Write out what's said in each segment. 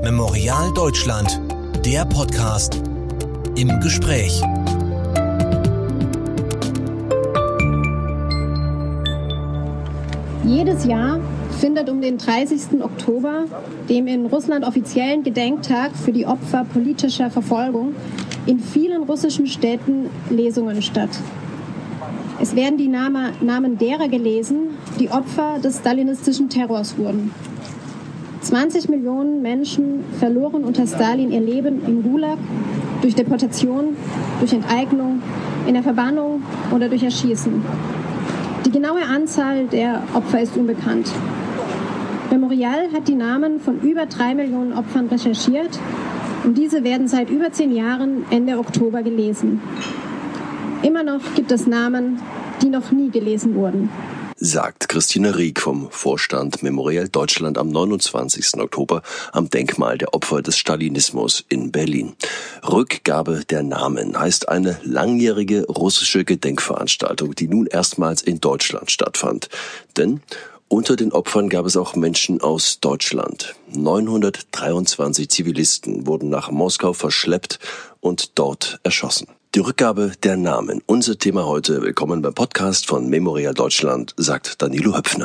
Memorial Deutschland, der Podcast im Gespräch. Jedes Jahr findet um den 30. Oktober, dem in Russland offiziellen Gedenktag für die Opfer politischer Verfolgung, in vielen russischen Städten Lesungen statt. Es werden die Namen derer gelesen, die Opfer des stalinistischen Terrors wurden. 20 Millionen Menschen verloren unter Stalin ihr Leben im Gulag, durch Deportation, durch Enteignung, in der Verbannung oder durch Erschießen. Die genaue Anzahl der Opfer ist unbekannt. Memorial hat die Namen von über 3 Millionen Opfern recherchiert und diese werden seit über 10 Jahren Ende Oktober gelesen. Immer noch gibt es Namen, die noch nie gelesen wurden, sagt Christine Rieck vom Vorstand Memorial Deutschland am 29. Oktober am Denkmal der Opfer des Stalinismus in Berlin. Rückgabe der Namen heißt eine langjährige russische Gedenkveranstaltung, die nun erstmals in Deutschland stattfand. Denn unter den Opfern gab es auch Menschen aus Deutschland. 923 Zivilisten wurden nach Moskau verschleppt und dort erschossen. Die Rückgabe der Namen, unser Thema heute. Willkommen beim Podcast von Memorial Deutschland, sagt Danilo Höpfner.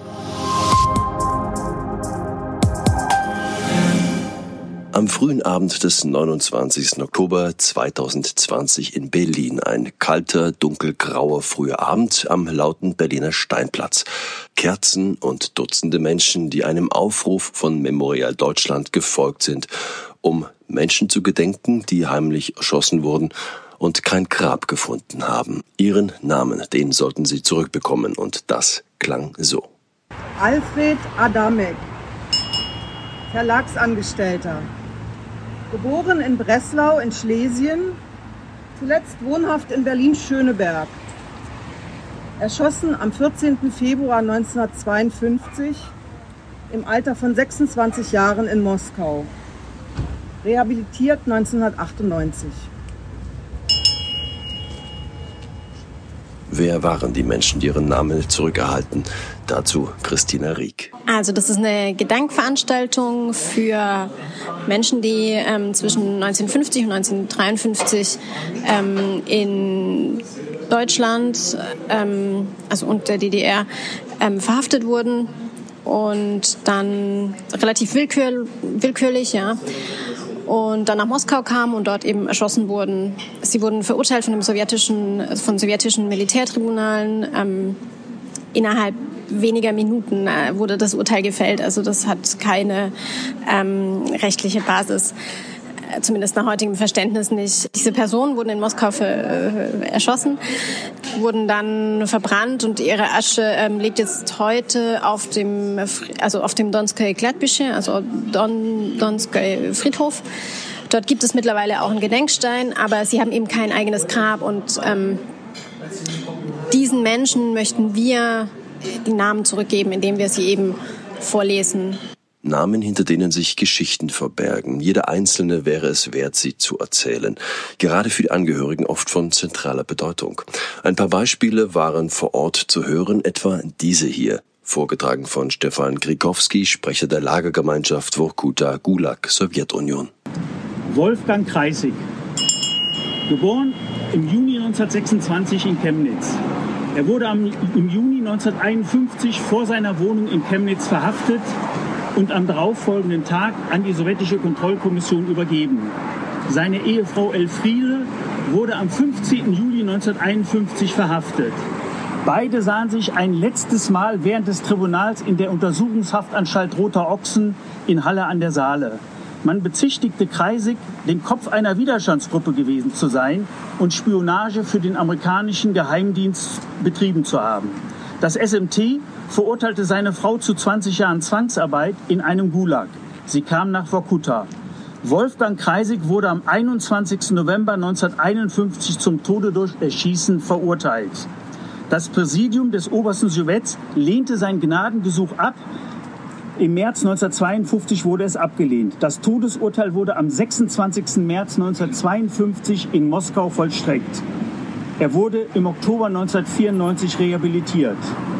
Am frühen Abend des 29. Oktober 2020 in Berlin. Ein kalter, dunkelgrauer früher Abend am lauten Berliner Steinplatz. Kerzen und Dutzende Menschen, die einem Aufruf von Memorial Deutschland gefolgt sind, um Menschen zu gedenken, die heimlich erschossen wurden und kein Grab gefunden haben. Ihren Namen, den sollten sie zurückbekommen, und das klang so. Alfred Adamek, Verlagsangestellter. Geboren in Breslau in Schlesien, zuletzt wohnhaft in Berlin-Schöneberg. Erschossen am 14. Februar 1952 im Alter von 26 Jahren in Moskau. Rehabilitiert 1998. Wer waren die Menschen, die ihren Namen zurückerhalten? Dazu Christina Rieck. Also das ist eine Gedenkveranstaltung für Menschen, die zwischen 1950 und 1953 in Deutschland, also und der DDR, verhaftet wurden und dann relativ willkürlich, ja, und dann nach Moskau kamen und dort eben erschossen wurden. Sie wurden verurteilt von sowjetischen Militärtribunalen. Innerhalb weniger Minuten wurde das Urteil gefällt. Also das hat keine rechtliche Basis, zumindest nach heutigem Verständnis nicht. Diese Personen wurden in Moskau erschossen, wurden dann verbrannt und ihre Asche liegt jetzt heute auf dem Donskoje Kladbysche, also Donskoje Friedhof. Dort gibt es mittlerweile auch einen Gedenkstein, aber sie haben eben kein eigenes Grab und diesen Menschen möchten wir die Namen zurückgeben, indem wir sie eben vorlesen. Namen, hinter denen sich Geschichten verbergen. Jeder Einzelne wäre es wert, sie zu erzählen. Gerade für die Angehörigen oft von zentraler Bedeutung. Ein paar Beispiele waren vor Ort zu hören, etwa diese hier. Vorgetragen von Stefan Grikowski, Sprecher der Lagergemeinschaft Vorkuta, Gulag, Sowjetunion. Wolfgang Kreisig, geboren im Juni 1926 in Chemnitz. Er wurde im Juni 1951 vor seiner Wohnung in Chemnitz verhaftet und am darauffolgenden Tag an die sowjetische Kontrollkommission übergeben. Seine Ehefrau Elfriede wurde am 15. Juli 1951 verhaftet. Beide sahen sich ein letztes Mal während des Tribunals in der Untersuchungshaftanstalt Roter Ochsen in Halle an der Saale. Man bezichtigte Kreisig, den Kopf einer Widerstandsgruppe gewesen zu sein und Spionage für den amerikanischen Geheimdienst betrieben zu haben. Das SMT verurteilte seine Frau zu 20 Jahren Zwangsarbeit in einem Gulag. Sie kam nach Vorkuta. Wolfgang Kreisig wurde am 21. November 1951 zum Tode durch Erschießen verurteilt. Das Präsidium des Obersten Sowjets lehnte sein Gnadengesuch ab. Im März 1952 wurde es abgelehnt. Das Todesurteil wurde am 26. März 1952 in Moskau vollstreckt. Er wurde im Oktober 1994 rehabilitiert.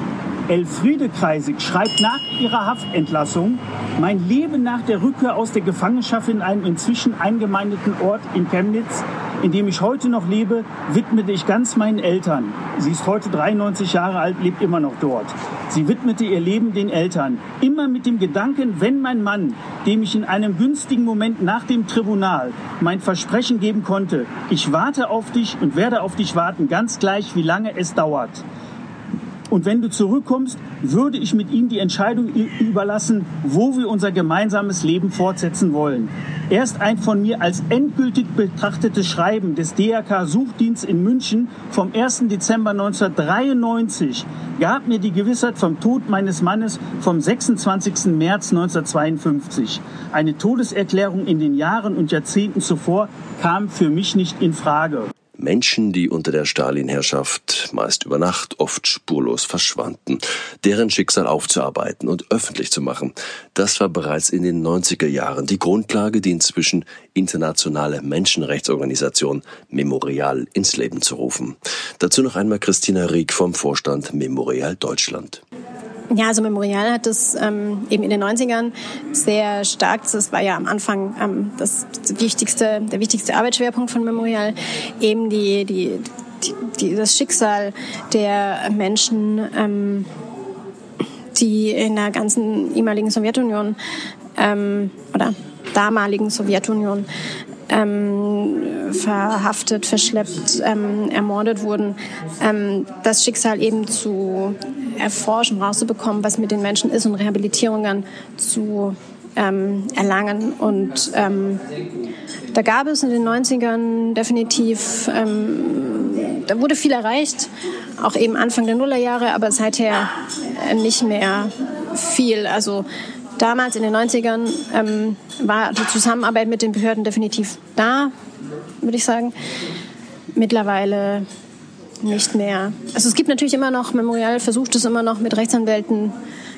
Elfriede Kreisig schreibt nach ihrer Haftentlassung: Mein Leben nach der Rückkehr aus der Gefangenschaft in einen inzwischen eingemeindeten Ort in Chemnitz, in dem ich heute noch lebe, widmete ich ganz meinen Eltern. Sie ist heute 93 Jahre alt, lebt immer noch dort. Sie widmete ihr Leben den Eltern. Immer mit dem Gedanken, wenn mein Mann, dem ich in einem günstigen Moment nach dem Tribunal mein Versprechen geben konnte, ich warte auf dich und werde auf dich warten, ganz gleich, wie lange es dauert. Und wenn du zurückkommst, würde ich mit ihm die Entscheidung überlassen, wo wir unser gemeinsames Leben fortsetzen wollen. Erst ein von mir als endgültig betrachtetes Schreiben des DRK-Suchdienstes in München vom 1. Dezember 1993 gab mir die Gewissheit vom Tod meines Mannes vom 26. März 1952. Eine Todeserklärung in den Jahren und Jahrzehnten zuvor kam für mich nicht in Frage. Menschen, die unter der Stalin-Herrschaft meist über Nacht, oft spurlos verschwanden. Deren Schicksal aufzuarbeiten und öffentlich zu machen, das war bereits in den 90er Jahren die Grundlage, die inzwischen internationale Menschenrechtsorganisation Memorial ins Leben zu rufen. Dazu noch einmal Christina Rieck vom Vorstand Memorial Deutschland. Ja, also Memorial hat das eben in den 90ern sehr stark, das war ja am Anfang der wichtigste Arbeitsschwerpunkt von Memorial, eben das Schicksal der Menschen, die in der ganzen ehemaligen Sowjetunion oder damaligen Sowjetunion verhaftet, verschleppt, ermordet wurden, das Schicksal eben zu erforschen, rauszubekommen, was mit den Menschen ist und Rehabilitierung dann zu erlangen. Und da gab es in den 90ern definitiv, da wurde viel erreicht, auch eben Anfang der Nullerjahre, aber seither nicht mehr viel. Also damals in den 90ern war die Zusammenarbeit mit den Behörden definitiv da, würde ich sagen. Mittlerweile nicht mehr. Also es gibt natürlich immer noch, Memorial versucht es immer noch mit Rechtsanwälten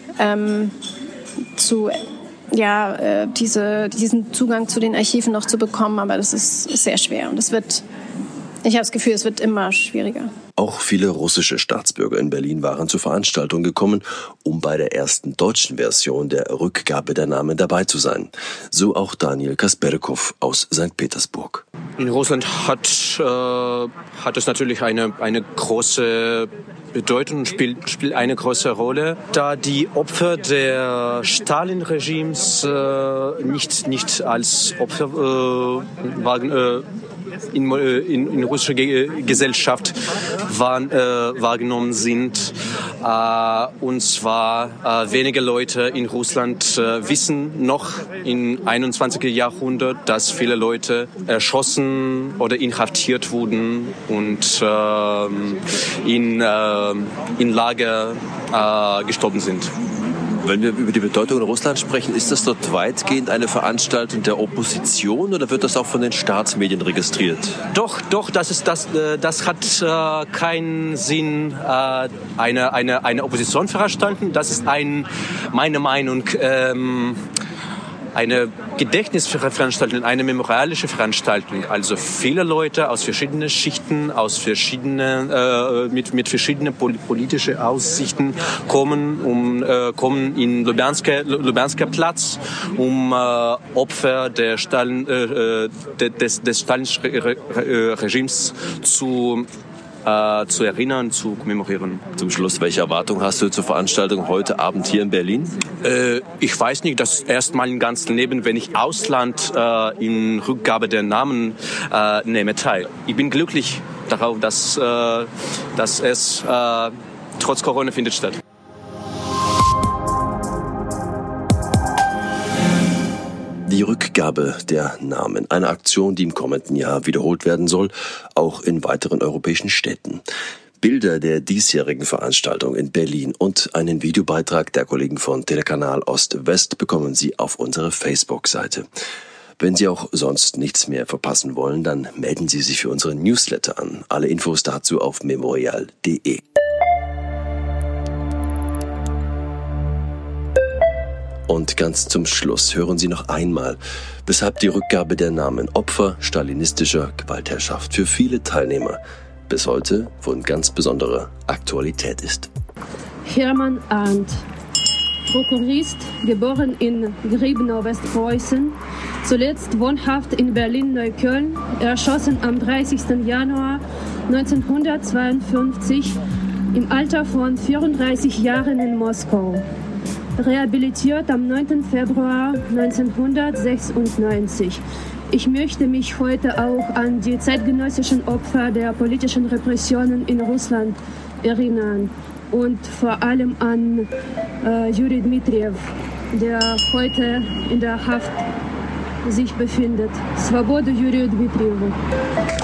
diesen Zugang zu den Archiven noch zu bekommen, aber das ist sehr schwer und ich habe das Gefühl, es wird immer schwieriger. Auch viele russische Staatsbürger in Berlin waren zur Veranstaltung gekommen, um bei der ersten deutschen Version der Rückgabe der Namen dabei zu sein. So auch Daniel Kasperkow aus St. Petersburg. In Russland hat es natürlich eine große Bedeutung und spielt eine große Rolle, da die Opfer der Stalin-Regimes nicht als Opfer in russischer Gesellschaft wahrgenommen sind. Und zwar wenige Leute in Russland wissen noch im 21. Jahrhundert, dass viele Leute erschossen oder inhaftiert wurden und in Lager gestorben sind. Wenn wir über die Bedeutung Russlands sprechen, ist das dort weitgehend eine Veranstaltung der Opposition oder wird das auch von den Staatsmedien registriert? Doch, das hat keinen Sinn, eine Opposition veranstalten. Das ist meine Meinung, eine Gedächtnisveranstaltung, eine memorialische Veranstaltung. Also viele Leute aus verschiedenen Schichten, mit verschiedenen politischen Aussichten kommen in Lubjansker Platz, um Opfer des Stalin-Regimes zu erinnern, zu kommemorieren. Zum Schluss, welche Erwartung hast du zur Veranstaltung heute Abend hier in Berlin? Ich weiß nicht, das erstmal im ganzen Leben, wenn ich Ausland in Rückgabe der Namen nehme teil. Ich bin glücklich darauf, dass es trotz Corona findet statt. Die Rückgabe der Namen, eine Aktion, die im kommenden Jahr wiederholt werden soll, auch in weiteren europäischen Städten. Bilder der diesjährigen Veranstaltung in Berlin und einen Videobeitrag der Kollegen von Telekanal Ost-West bekommen Sie auf unserer Facebook-Seite. Wenn Sie auch sonst nichts mehr verpassen wollen, dann melden Sie sich für unseren Newsletter an. Alle Infos dazu auf memorial.de. Und ganz zum Schluss hören Sie noch einmal, weshalb die Rückgabe der Namen Opfer stalinistischer Gewaltherrschaft für viele Teilnehmer bis heute von ganz besonderer Aktualität ist. Hermann Arndt, Prokurist, geboren in Griebnau, Westpreußen, zuletzt wohnhaft in Berlin-Neukölln, erschossen am 30. Januar 1952 im Alter von 34 Jahren in Moskau. Rehabilitiert am 9. Februar 1996. Ich möchte mich heute auch an die zeitgenössischen Opfer der politischen Repressionen in Russland erinnern und vor allem an Juri Dmitriev, der heute in der Haft sich befindet. Svoboda Juriju Dmitrievu.